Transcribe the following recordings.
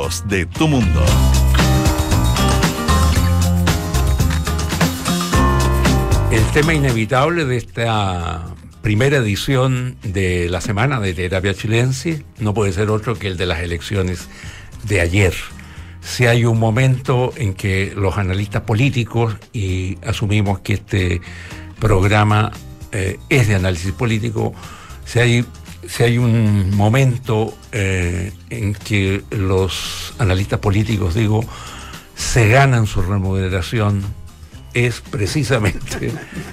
minutos de Tu Mundo. El tema inevitable de esta primera edición de la semana de Terapia Chilense no puede ser otro que el de las elecciones de ayer. Si hay un momento en que los analistas políticos, y asumimos que este programa es de análisis político, si hay un momento en que los analistas políticos, se ganan su remuneración, es precisamente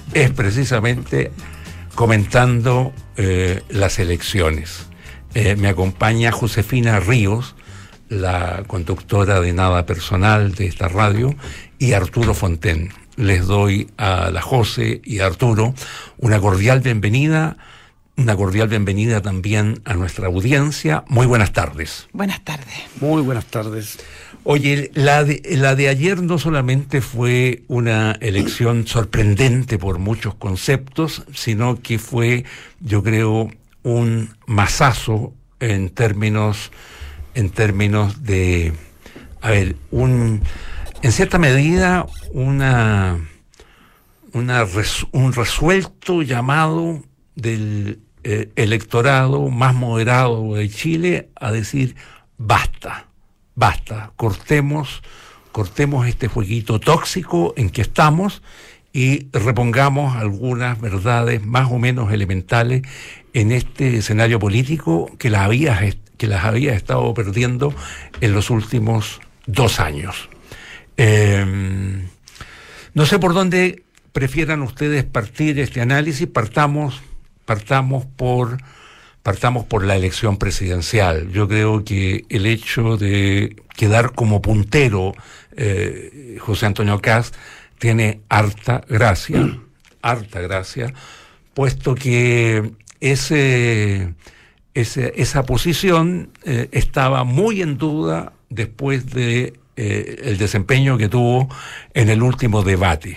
comentando las elecciones. Me acompaña Josefina Ríos, la conductora de Nada Personal de esta radio, y Arturo Fonten. Les doy a la José y a Arturo una cordial bienvenida también a nuestra audiencia. Muy buenas tardes. Buenas tardes. Muy buenas tardes. Oye, la de ayer no solamente fue una elección sorprendente por muchos conceptos, sino que fue, yo creo, un mazazo en términos de, en cierta medida, un resuelto llamado del electorado más moderado de Chile a decir basta, cortemos este jueguito tóxico en que estamos y repongamos algunas verdades más o menos elementales en este escenario político que las había estado perdiendo en los últimos 2 años. No sé por dónde prefieran ustedes partir este análisis. Partamos por la elección presidencial. Yo creo que el hecho de quedar como puntero José Antonio Kast tiene harta gracia, puesto que esa posición estaba muy en duda después de el desempeño que tuvo en el último debate.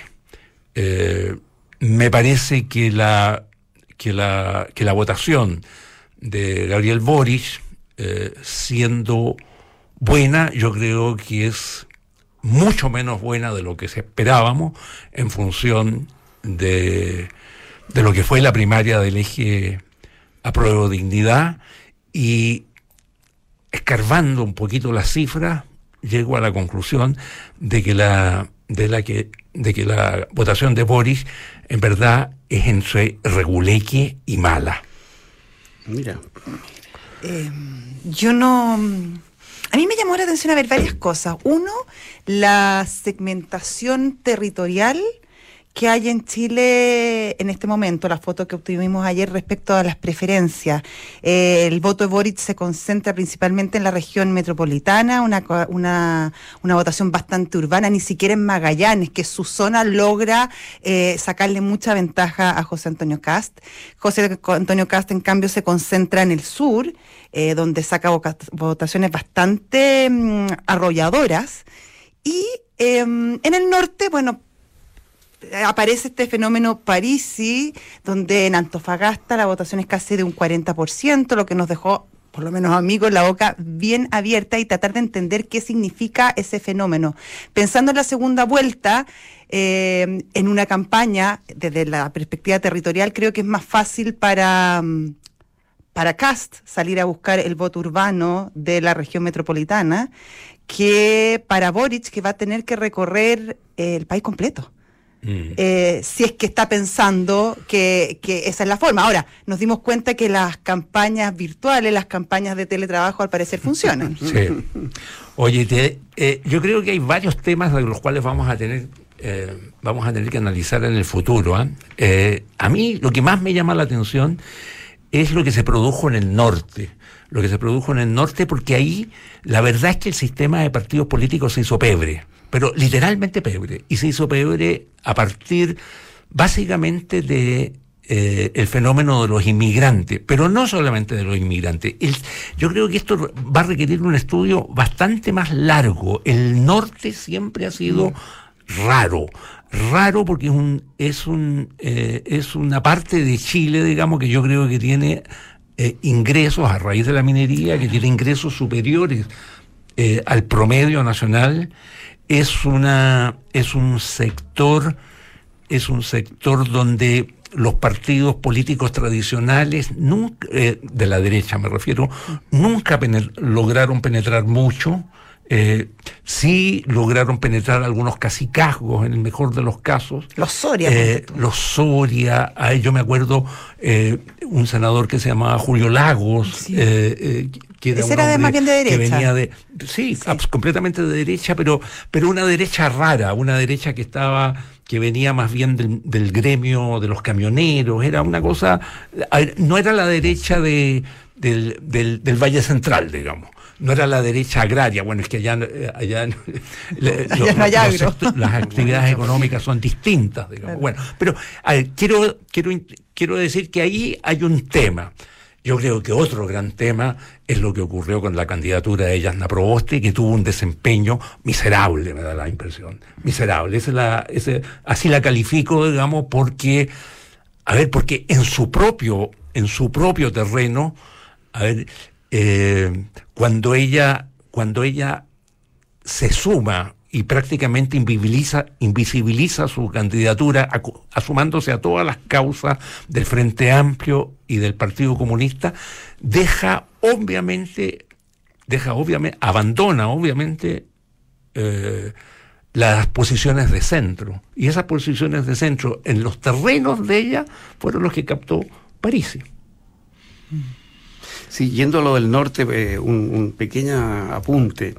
Me parece que la votación de Gabriel Boric, siendo buena, yo creo que es mucho menos buena de lo que se esperábamos en función de lo que fue la primaria del eje Apruebo Dignidad, y escarbando un poquito las cifras llego a la conclusión de que la votación de Boric en verdad es entre reguleque y mala. Mira. A mí me llamó la atención a ver varias cosas. Uno, la segmentación territorial que hay en Chile en este momento, la foto que obtuvimos ayer respecto a las preferencias. El voto de Boric se concentra principalmente en la región metropolitana, una votación bastante urbana, ni siquiera en Magallanes, que su zona logra sacarle mucha ventaja a José Antonio Kast. José Antonio Kast, en cambio, se concentra en el sur, donde saca votaciones bastante arrolladoras. Y en el norte, aparece este fenómeno Parisi, donde en Antofagasta la votación es casi de un 40%, lo que nos dejó, por lo menos a mí, con la boca bien abierta y tratar de entender qué significa ese fenómeno. Pensando en la segunda vuelta, en una campaña, desde la perspectiva territorial, creo que es más fácil para Kast salir a buscar el voto urbano de la región metropolitana que para Boric, que va a tener que recorrer el país completo. Si es que está pensando que esa es la forma. Ahora, nos dimos cuenta que las campañas virtuales, las campañas de teletrabajo, al parecer funcionan. Sí. Oye, yo creo que hay varios temas de los cuales vamos a tener que analizar en el futuro. A mí lo que más me llama la atención es lo que se produjo en el norte. Porque ahí la verdad es que el sistema de partidos políticos se hizo pebre, pero literalmente pebre, y se hizo pebre a partir básicamente de el fenómeno de los inmigrantes, pero no solamente de los inmigrantes. Yo creo que esto va a requerir un estudio bastante más largo. El norte siempre ha sido raro porque es una parte de Chile, digamos, que yo creo que tiene ingresos a raíz de la minería, que tiene ingresos superiores al promedio nacional, es un sector donde los partidos políticos tradicionales, nunca, de la derecha me refiero, nunca lograron penetrar mucho. Sí lograron penetrar algunos cacicazgos en el mejor de los casos. Los Soria. Los Soria, yo me acuerdo un senador que se llamaba Julio Lagos, Sí. que era ese era de más bien de derecha. que venía de completamente de derecha, pero una derecha rara, una derecha que venía más bien del gremio de los camioneros. Era una cosa, no era la derecha del Valle Central, digamos. No era la derecha agraria. Bueno, es que allá las actividades económicas son distintas, digamos. Claro. Bueno, pero quiero decir que ahí hay un tema. Yo creo que otro gran tema es lo que ocurrió con la candidatura de Jasna Proboste, que tuvo un desempeño miserable, me da la impresión. Miserable. Así la califico, digamos, porque en su propio terreno, cuando ella se suma y prácticamente invisibiliza su candidatura, asumándose a todas las causas del Frente Amplio y del Partido Comunista, abandona las posiciones de centro. Y esas posiciones de centro en los terrenos de ella fueron los que captó Parisi. Sí, yendo a lo del norte, un pequeño apunte.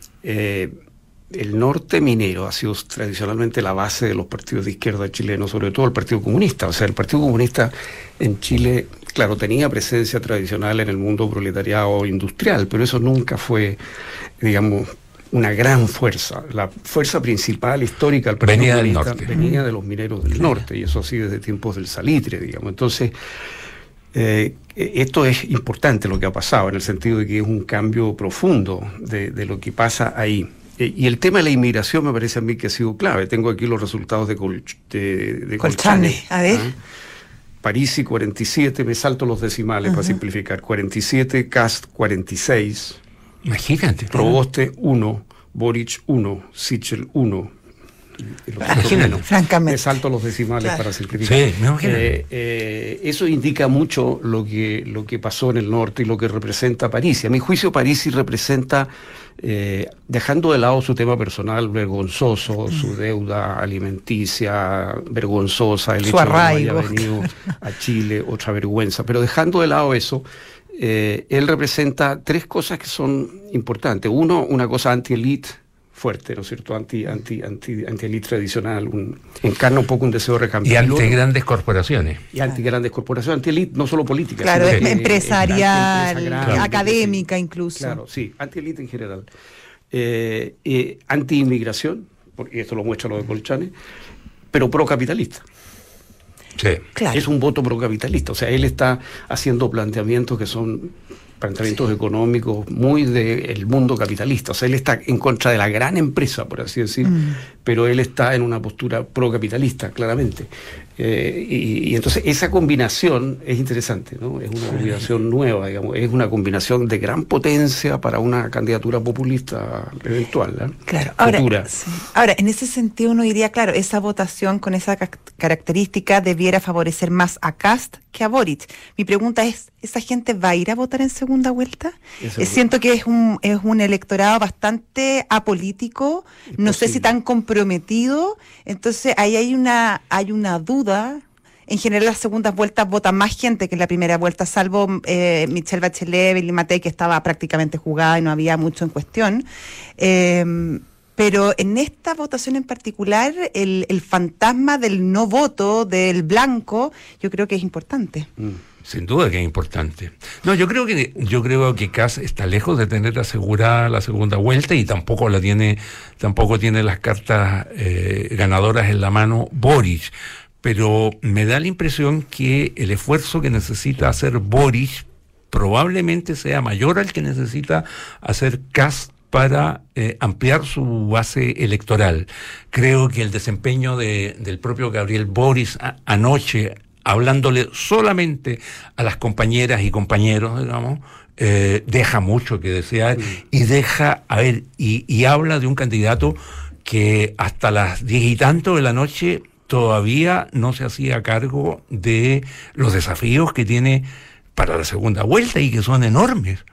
El norte minero ha sido tradicionalmente la base de los partidos de izquierda chilenos, sobre todo el Partido Comunista. O sea, el Partido Comunista en Chile, claro, tenía presencia tradicional en el mundo proletariado industrial, pero eso nunca fue, digamos, una gran fuerza. La fuerza principal histórica del Partido Comunista venía de los mineros del norte, y eso así desde tiempos del salitre, digamos. Entonces, esto es importante lo que ha pasado, en el sentido de que es un cambio profundo de lo que pasa ahí. Y el tema de la inmigración me parece a mí que ha sido clave. Tengo aquí los resultados de Colchane. A ver. Parisi 47, me salto los decimales para simplificar. 47, Kast 46. Imagínate. Proboste 1, Boric 1, Sichel 1. Francamente. Me salto los decimales para simplificar. Sí, eso indica mucho lo que pasó en el norte y lo que representa Parisi. A mi juicio, Parisi representa, dejando de lado su tema personal vergonzoso, su deuda alimenticia vergonzosa, el hecho de que haya venido a Chile, otra vergüenza, pero dejando de lado eso, él representa tres cosas que son importantes. Uno, una cosa anti-elite fuerte, ¿no es cierto? Anti-elite tradicional, encarna un poco un deseo de recambio. Y anti-grandes corporaciones. Y anti-grandes corporaciones, anti-elite no solo política. Claro, sino empresarial, grande, académica incluso. Claro, sí, anti-elite en general. Anti-inmigración, porque esto lo muestra lo de Colchane, pero pro-capitalista. Sí. Claro. Es un voto procapitalista, o sea, él está haciendo planteamientos que son planteamientos económicos muy del mundo capitalista, o sea, él está en contra de la gran empresa, por así decir, pero él está en una postura procapitalista, claramente. Y entonces esa combinación es interesante, ¿no? Es una combinación nueva, digamos, es una combinación de gran potencia para una candidatura populista eventual, ¿eh? Claro. Ahora, en ese sentido uno diría, claro, esa votación con esa característica debiera favorecer más a Kast que a Boric. Mi pregunta es, ¿esa gente va a ir a votar en segunda vuelta? Siento que es un electorado bastante apolítico, no sé si tan comprometido, entonces ahí hay una duda. En general las segundas vueltas vota más gente que en la primera vuelta, salvo Michelle Bachelet, Billy Matei, que estaba prácticamente jugada y no había mucho en cuestión. Pero en esta votación en particular, el fantasma del no voto, del blanco, yo creo que es importante. Sin duda que es importante. No, yo creo que Kast está lejos de tener asegurada la segunda vuelta y tampoco tiene las cartas ganadoras en la mano Boric. Pero me da la impresión que el esfuerzo que necesita hacer Boric probablemente sea mayor al que necesita hacer Kast para ampliar su base electoral. Creo que el desempeño del propio Gabriel Boric anoche, hablándole solamente a las compañeras y compañeros, digamos, deja mucho que desear y deja, y habla de un candidato que hasta las 10 y tanto de la noche todavía no se hacía cargo de los desafíos que tiene para la segunda vuelta y que son enormes.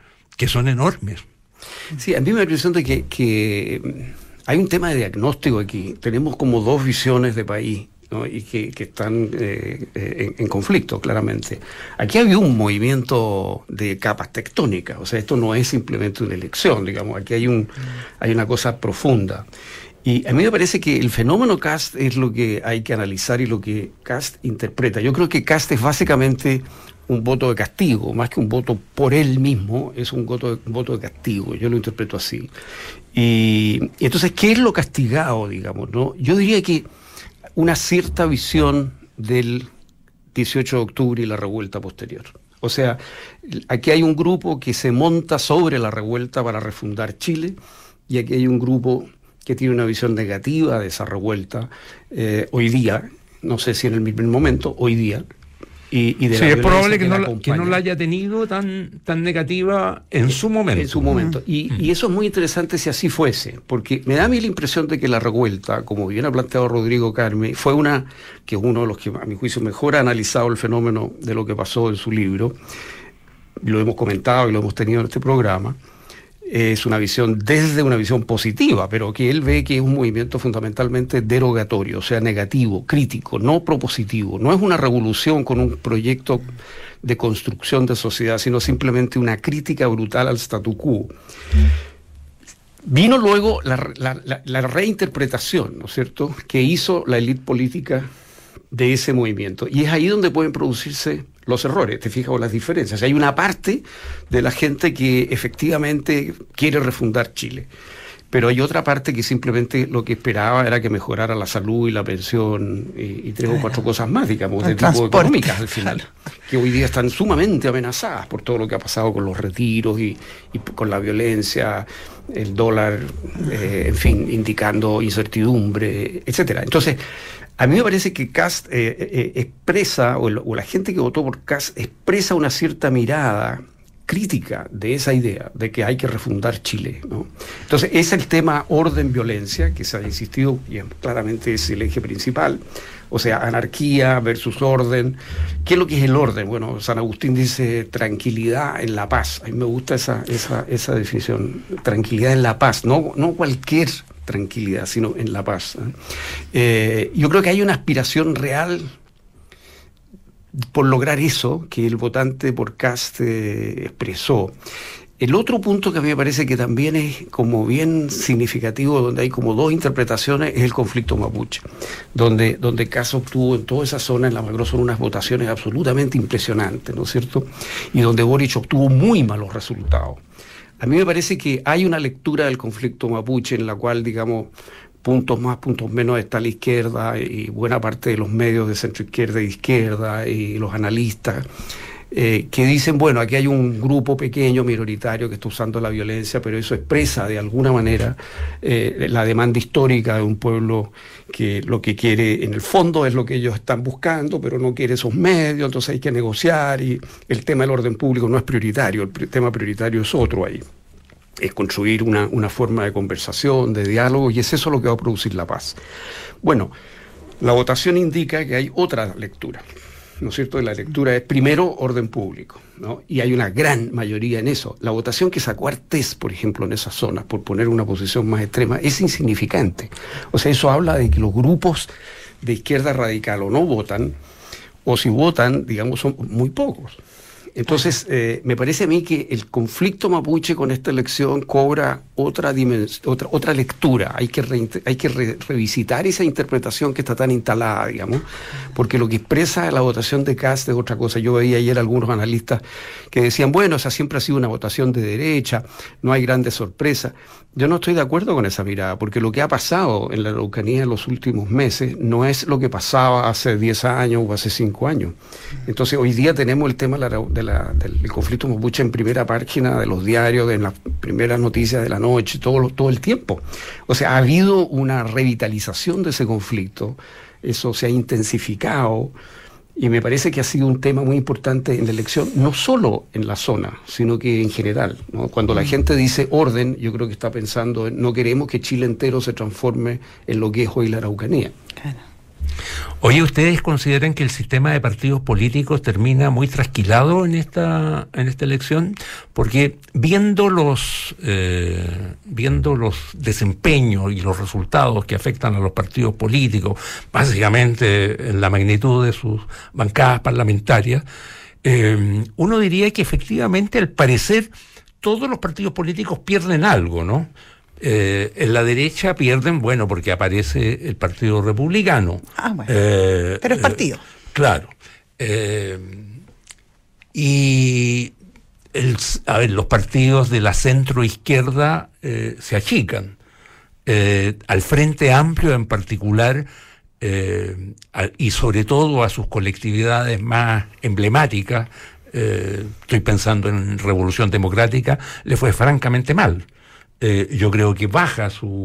Sí, a mí me da la impresión de que hay un tema de diagnóstico aquí. Tenemos como dos visiones de país, ¿no? Y que están en conflicto, claramente. Aquí ha habido un movimiento de capas tectónicas, o sea, esto no es simplemente una elección, digamos, aquí hay una cosa profunda. Y a mí me parece que el fenómeno Kast es lo que hay que analizar y lo que Kast interpreta. Yo creo que Kast es básicamente un voto de castigo, más que un voto por él mismo, es un voto de castigo, yo lo interpreto así. Y entonces, ¿qué es lo castigado, digamos, no? Yo diría que una cierta visión del 18 de octubre y la revuelta posterior. O sea, aquí hay un grupo que se monta sobre la revuelta para refundar Chile, y aquí hay un grupo que tiene una visión negativa de esa revuelta hoy día, no sé si en el mismo momento, hoy día, y de sí, es probable que no la haya tenido tan negativa en su momento. En su momento. Y eso es muy interesante si así fuese, porque me da a mí la impresión de que la revuelta, como bien ha planteado Rodrigo Carme, fue que es uno de los que a mi juicio mejor ha analizado el fenómeno de lo que pasó en su libro, lo hemos comentado y lo hemos tenido en este programa. Es una visión desde una visión positiva, pero que él ve que es un movimiento fundamentalmente derogatorio, o sea, negativo, crítico, no propositivo. No es una revolución con un proyecto de construcción de sociedad, sino simplemente una crítica brutal al statu quo. Vino luego la reinterpretación, ¿no es cierto?, que hizo la élite política de ese movimiento. Y es ahí donde pueden producirse los errores, te fijas, o las diferencias. Hay una parte de la gente que efectivamente quiere refundar Chile, pero hay otra parte que simplemente lo que esperaba era que mejorara la salud y la pensión y 3 o 4 cosas más, digamos, de tipo económicas al final, que hoy día están sumamente amenazadas por todo lo que ha pasado con los retiros y con la violencia, el dólar, en fin, indicando incertidumbre, etcétera. Entonces, a mí me parece que Kast expresa, o la gente que votó por Kast expresa una cierta mirada crítica de esa idea de que hay que refundar Chile, ¿no? Entonces, es el tema orden-violencia, que se ha insistido, y claramente es el eje principal, o sea, anarquía versus orden. ¿Qué es lo que es el orden? Bueno, San Agustín dice tranquilidad en la paz. A mí me gusta esa definición, tranquilidad en la paz, no cualquier tranquilidad, sino en la paz. Yo creo que hay una aspiración real por lograr eso que el votante por Kast expresó. El otro punto que a mí me parece que también es como bien significativo, donde hay como dos interpretaciones, es el conflicto mapuche, donde Kast obtuvo en toda esa zona, en la Macrozona, unas votaciones absolutamente impresionantes, ¿no es cierto? Y donde Boric obtuvo muy malos resultados. A mí me parece que hay una lectura del conflicto mapuche en la cual, digamos, puntos más, puntos menos está la izquierda y buena parte de los medios de centro izquierda y izquierda y los analistas que dicen, bueno, aquí hay un grupo pequeño, minoritario, que está usando la violencia, pero eso expresa de alguna manera la demanda histórica de un pueblo que lo que quiere, en el fondo, es lo que ellos están buscando, pero no quiere esos medios, entonces hay que negociar y el tema del orden público no es prioritario, el tema prioritario es otro ahí. Es construir una forma de conversación, de diálogo, y es eso lo que va a producir la paz. Bueno, la votación indica que hay otra lectura, ¿no es cierto? La lectura es primero orden público, ¿no? Y hay una gran mayoría en eso. La votación que sacó Artés, por ejemplo, en esas zonas, por poner una posición más extrema, es insignificante. O sea, eso habla de que los grupos de izquierda radical o no votan, o si votan, digamos, son muy pocos. Entonces, me parece a mí que el conflicto mapuche con esta elección cobra otra lectura. Hay que revisitar esa interpretación que está tan instalada, digamos, porque lo que expresa la votación de Kast es otra cosa. Yo veía ayer algunos analistas que decían, bueno, esa siempre ha sido una votación de derecha, no hay grandes sorpresas. Yo no estoy de acuerdo con esa mirada, porque lo que ha pasado en la Araucanía en los últimos meses no es lo que pasaba hace 10 años o hace 5 años. Entonces, hoy día tenemos el tema del conflicto mapuche en primera página de los diarios, en las primeras noticias de la noche, todo el tiempo. O sea, ha habido una revitalización de ese conflicto, eso se ha intensificado. Y me parece que ha sido un tema muy importante en la elección, no solo en la zona, sino que en general, ¿no? Cuando la gente dice orden, yo creo que está pensando en no queremos que Chile entero se transforme en lo que es hoy la Araucanía. Claro. Oye, ¿ustedes consideran que el sistema de partidos políticos termina muy trasquilado en esta elección? Porque viendo los desempeños y los resultados que afectan a los partidos políticos, básicamente en la magnitud de sus bancadas parlamentarias, uno diría que efectivamente, al parecer, todos los partidos políticos pierden algo, ¿no? En la derecha pierden, bueno, porque aparece el Partido Republicano. Bueno. Pero es partido. Claro. Y los partidos de la centro-izquierda se achican. Al Frente Amplio en particular, y sobre todo a sus colectividades más emblemáticas, estoy pensando en Revolución Democrática, le fue francamente mal. Yo creo que baja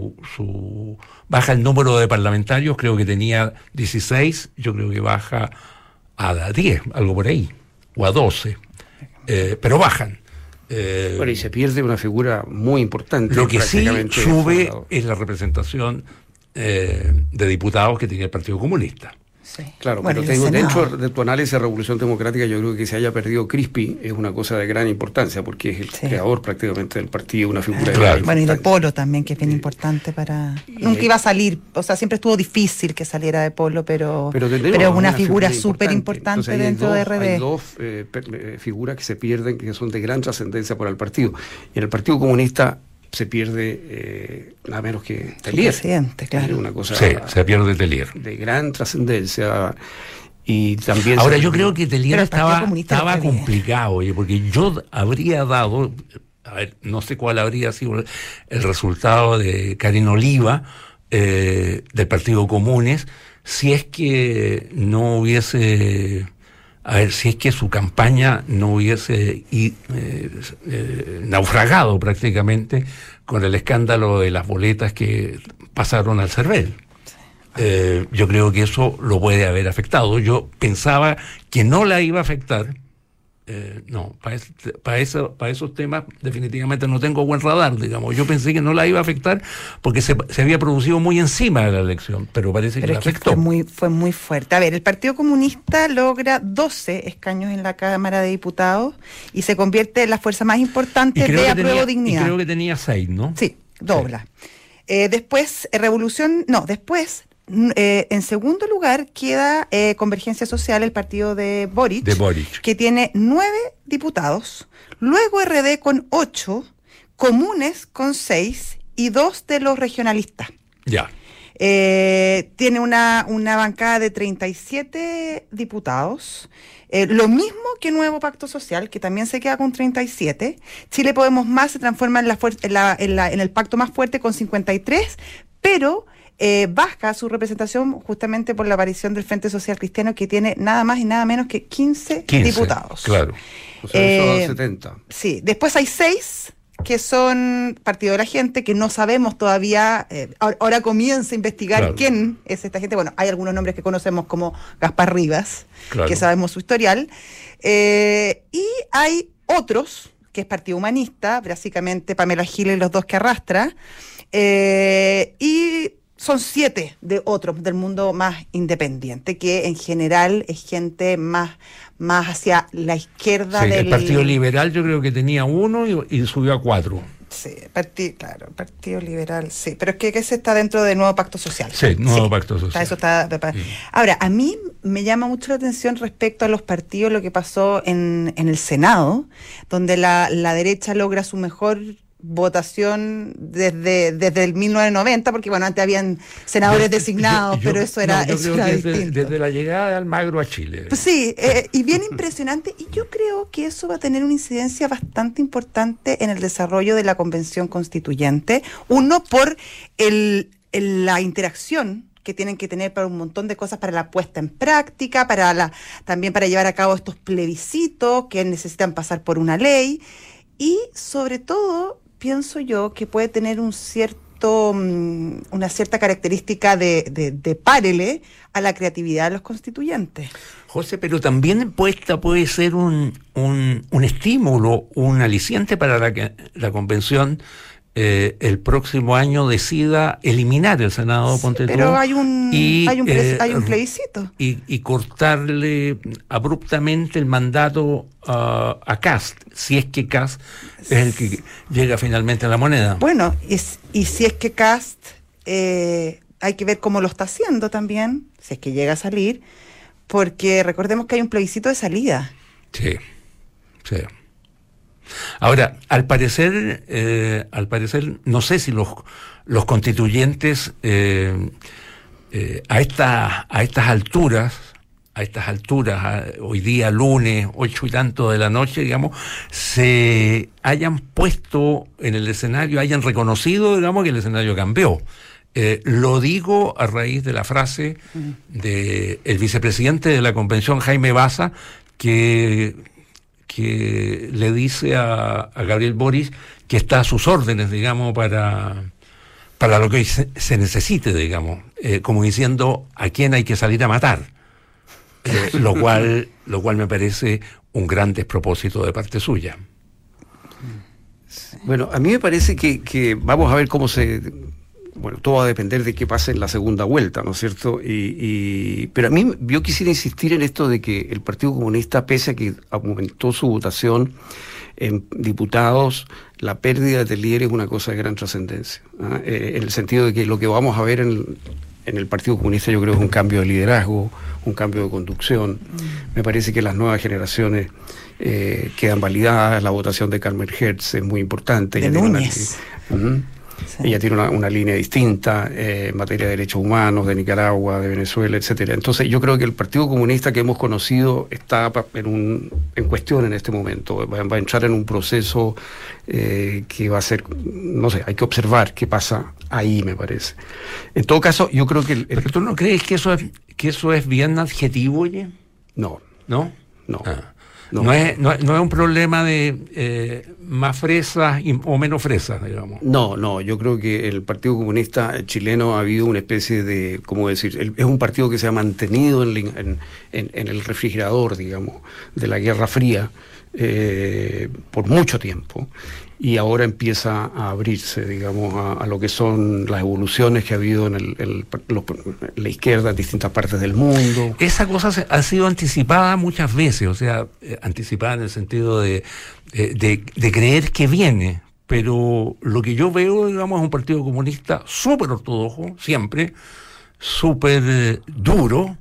el número de parlamentarios, creo que tenía 16, yo creo que baja a 10, algo por ahí, o a 12, pero bajan. Bueno, y se pierde una figura muy importante. Lo que sí sube es la representación de diputados que tiene el Partido Comunista. Sí. Claro, bueno, pero te digo, dentro de tu análisis de Revolución Democrática, yo creo que se haya perdido Crispi es una cosa de gran importancia, porque es el creador prácticamente del partido, una figura de gran importancia. Bueno, y de Polo también, que es bien importante para... Nunca iba a salir, o sea, siempre estuvo difícil que saliera de Polo, pero es una figura súper importante dentro de RD. Hay dos figuras que se pierden, que son de gran trascendencia para el partido. Y en el Partido Comunista se pierde nada menos que Tellier. Presidente, claro. Una cosa se pierde Tellier. De gran trascendencia. Y también ahora yo creo que Tellier estaba complicado, oye, porque yo habría dado, a ver, no sé cuál habría sido el resultado de Karin Oliva del Partido Comunes, si es que no hubiese... si es que su campaña no hubiese naufragado prácticamente con el escándalo de las boletas que pasaron al CERVEL. Yo creo que eso lo puede haber afectado. Yo pensaba que no la iba a afectar. No, para esos temas definitivamente no tengo buen radar, digamos. Yo pensé que no la iba a afectar porque se había producido muy encima de la elección, pero parece que la afectó. Fue muy fuerte. A ver, el Partido Comunista logra 12 escaños en la Cámara de Diputados y se convierte en la fuerza más importante de Apruebo Dignidad. Y creo que tenía 6, ¿no? Sí, dobla. Sí. Después, en segundo lugar queda Convergencia Social, el partido de Boric, que tiene 9 diputados, luego RD con 8, Comunes con 6 y 2 de los regionalistas. Ya. Tiene una bancada de 37 diputados, lo mismo que Nuevo Pacto Social, que también se queda con 37. Chile Podemos Más se transforma en el pacto más fuerte con 53, pero... baja su representación justamente por la aparición del Frente Social Cristiano, que tiene nada más y nada menos que 15 diputados. Claro. O sea, eso da 70. Sí, después hay 6 que son Partido de la Gente, que no sabemos todavía, ahora comienza a investigar quién es esta gente. Bueno, hay algunos nombres que conocemos como Gaspar Rivas, que sabemos su historial, y hay otros, que es Partido Humanista, básicamente Pamela Giles y los dos que arrastra, y son 7 de otros del mundo más independiente, que en general es gente más hacia la izquierda del... El Partido Liberal yo creo que tenía 1 y subió a 4. Sí, el Partido Liberal, sí, pero es que ese está dentro del Nuevo Pacto Social. Sí, Nuevo Pacto Social. Eso está. Ahora, a mí me llama mucho la atención respecto a los partidos, lo que pasó en el Senado, donde la derecha logra su mejor votación desde el 1990, porque bueno, antes habían senadores designados, pero eso era distinto. Desde la llegada de Almagro a Chile. Pues sí, y bien impresionante, y yo creo que eso va a tener una incidencia bastante importante en el desarrollo de la Convención Constituyente. Uno, por la interacción que tienen que tener para un montón de cosas, para la puesta en práctica, también para llevar a cabo estos plebiscitos que necesitan pasar por una ley, y sobre todo pienso yo que puede tener un cierto una cierta característica de párele a la creatividad de los constituyentes. José, pero también puede ser un estímulo, un aliciente para que la convención el próximo año decida eliminar el Senado, ponte tú, pero hay un plebiscito. Y cortarle abruptamente el mandato a Kast, si es que Kast es el que llega finalmente a la moneda. Bueno, y si es que Kast, hay que ver cómo lo está haciendo también, si es que llega a salir, porque recordemos que hay un plebiscito de salida. Sí. Ahora, al parecer, no sé si los constituyentes a estas alturas, hoy día lunes, 8 y tanto de la noche, digamos, se hayan puesto en el escenario, hayan reconocido, digamos, que el escenario cambió. Lo digo a raíz de la frase del vicepresidente de la convención, Jaime Baza, que le dice a Gabriel Boric que está a sus órdenes, digamos, para lo que se necesite, digamos, como diciendo a quién hay que salir a matar, lo cual me parece un gran despropósito de parte suya. Bueno, a mí me parece que vamos a ver cómo bueno, todo va a depender de qué pase en la segunda vuelta, ¿no es cierto? Pero a mí, yo quisiera insistir en esto de que el Partido Comunista, pese a que aumentó su votación en diputados, la pérdida de líder es una cosa de gran trascendencia, ¿ah? En el sentido de que lo que vamos a ver en el Partido Comunista, yo creo, es un cambio de liderazgo, un cambio de conducción. Me parece que las nuevas generaciones quedan validadas. La votación de Carmen Hertz es muy importante. De Núñez. Sí. Ella tiene una línea distinta en materia de derechos humanos, de Nicaragua, de Venezuela, etcétera. Entonces yo creo que el Partido Comunista que hemos conocido está en cuestión en este momento. Va a entrar en un proceso que va a ser, no sé, hay que observar qué pasa ahí, me parece. En todo caso, yo creo que... ¿Pero tú no crees que eso es bien adjetivo, oye? No. ¿No? No. No es un problema de más fresas o menos fresas, digamos. No, yo creo que el Partido Comunista chileno ha habido una especie de, ¿cómo decir? Es un partido que se ha mantenido en el refrigerador, digamos, de la Guerra Fría por mucho tiempo, y ahora empieza a abrirse, digamos, a lo que son las evoluciones que ha habido en la izquierda en distintas partes del mundo. Esa cosa ha sido anticipada muchas veces, o sea, anticipada en el sentido de creer que viene, pero lo que yo veo, digamos, es un Partido Comunista súper ortodoxo, siempre, súper duro,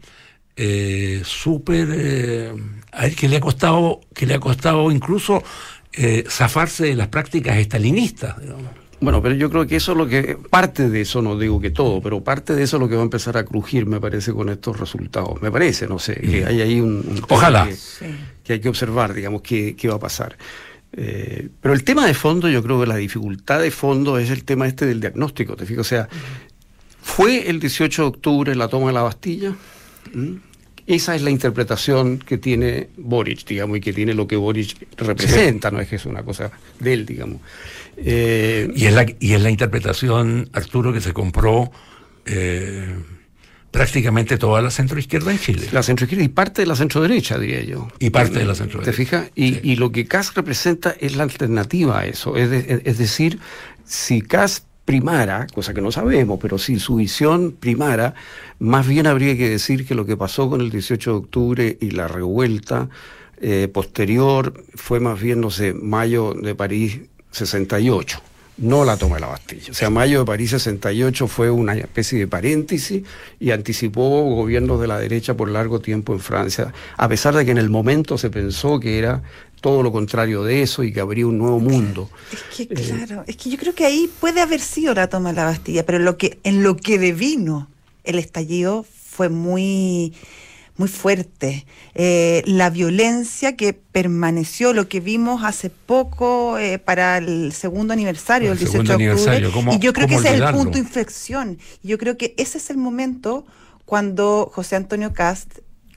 súper... que le ha costado incluso zafarse de las prácticas estalinistas, digamos. Bueno, pero yo creo que eso es lo que... Parte de eso, no digo que todo, pero parte de eso es lo que va a empezar a crujir, me parece, con estos resultados. Me parece, no sé, que hay ahí un ojalá. Que hay que observar, digamos, qué va a pasar. Pero el tema de fondo, yo creo que la dificultad de fondo es el tema del diagnóstico, ¿te fijas? O sea, ¿fue el 18 de octubre la toma de la Bastilla? Esa es la interpretación que tiene Boric, digamos, y que tiene lo que Boric representa, sí. No es que es una cosa de él, digamos. Y es la interpretación, Arturo, que se compró prácticamente toda la centroizquierda en Chile. La centroizquierda y parte de la centroderecha, diría yo. Y parte de la centroderecha. ¿Te fijas? Y lo que Kast representa es la alternativa a eso. Es decir, si Kast primara, cosa que no sabemos, pero si su visión primara, más bien habría que decir que lo que pasó con el 18 de octubre y la revuelta posterior fue más bien, no sé, Mayo de París 68, no la toma de la Bastilla. O sea, Mayo de París 68 fue una especie de paréntesis y anticipó gobiernos de la derecha por largo tiempo en Francia, a pesar de que en el momento se pensó que era todo lo contrario de eso y que habría un nuevo mundo. Es que claro, es que yo creo que ahí puede haber sido la toma de la Bastilla, pero en lo que devino el estallido fue muy, muy fuerte. La violencia que permaneció, lo que vimos hace poco para el segundo aniversario del 18 de octubre, y yo creo que ese es el punto de inflexión. Yo creo que ese es el momento cuando José Antonio Kast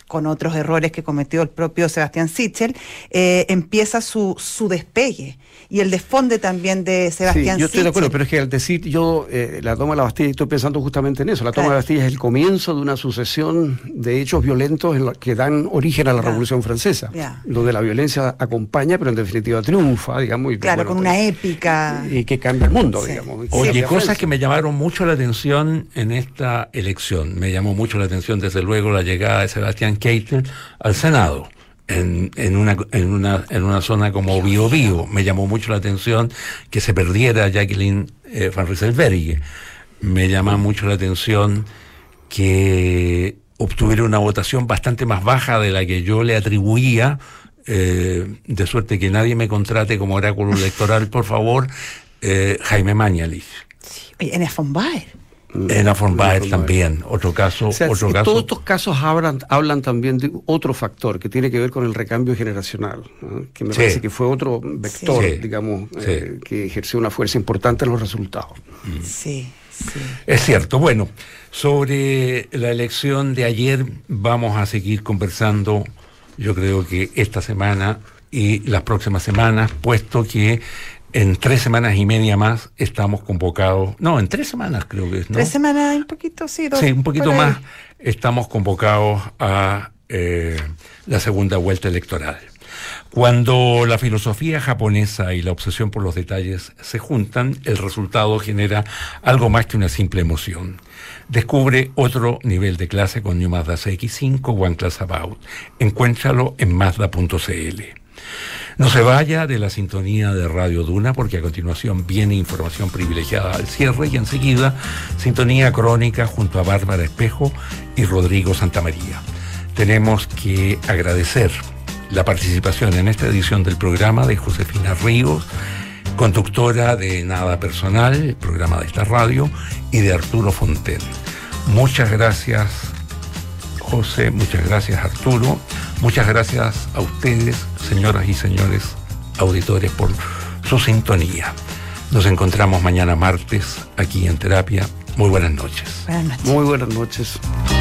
con otros errores que cometió el propio Sebastián Sichel, empieza su despegue. Y el desfonde también de Sebastián Sichel. Yo estoy de acuerdo, pero es que al decir yo la toma de la Bastilla, estoy pensando justamente en eso. La toma de la Bastilla es el comienzo de una sucesión de hechos violentos que dan origen a la Revolución Francesa, donde la violencia acompaña, pero en definitiva triunfa, digamos. Y claro, con una épica. Y que cambia el mundo, digamos. Oye, cosas que me llamaron mucho la atención en esta elección. Me llamó mucho la atención, desde luego, la llegada de Sebastián Keitel al Senado. En una zona como Biobío. Me llamó mucho la atención que se perdiera Jacqueline Van Rysselberghe. Me llama mucho la atención que obtuviera una votación bastante más baja de la que yo le atribuía, de suerte que nadie me contrate como oráculo electoral, por favor, Jaime Mañalich. Sí. Oye, Ena von Baer. Ena von Baer también, otro caso. Todos estos casos hablan también de otro factor que tiene que ver con el recambio generacional, ¿no? Que me parece que fue otro vector, digamos, que ejerció una fuerza importante en los resultados. Sí. Es cierto. Bueno, sobre la elección de ayer vamos a seguir conversando, yo creo que esta semana y las próximas semanas, puesto que en 3 semanas y media más estamos convocados, en 3 semanas creo que es, ¿no? 3 semanas, un poquito, sí. Sí, un poquito más, estamos convocados a la segunda vuelta electoral. Cuando la filosofía japonesa y la obsesión por los detalles se juntan, el resultado genera algo más que una simple emoción. Descubre otro nivel de clase con New Mazda CX-5 One Class About. Encuéntralo en Mazda.cl. No se vaya de la sintonía de Radio Duna, porque a continuación viene información privilegiada al cierre y enseguida sintonía crónica junto a Bárbara Espejo y Rodrigo Santamaría. Tenemos que agradecer la participación en esta edición del programa de Josefina Ríos, conductora de Nada Personal, el programa de esta radio, y de Arturo Fonten. Muchas gracias, José, muchas gracias, Arturo, muchas gracias a ustedes, señoras y señores auditores, por su sintonía. Nos encontramos mañana martes aquí en Terapia. Muy buenas noches. Buenas noches. Muy buenas noches.